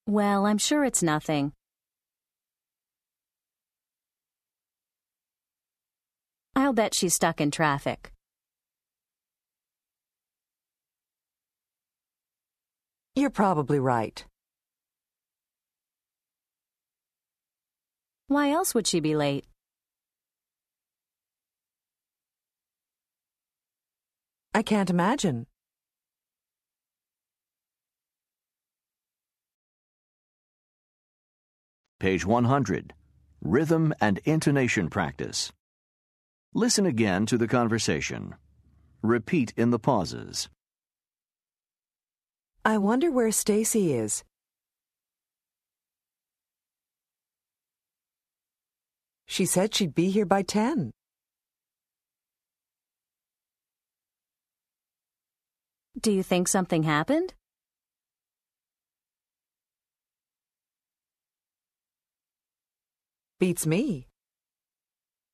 Well, I'm sure it's nothing. I'll bet she's stuck in traffic. You're probably right. Why else would she be late? I can't imagine. Page 100. Rhythm and intonation practice. Listen again to the conversation. Repeat in the pauses. I wonder where Stacy is. She said she'd be here by 10. Do you think something happened? Beats me.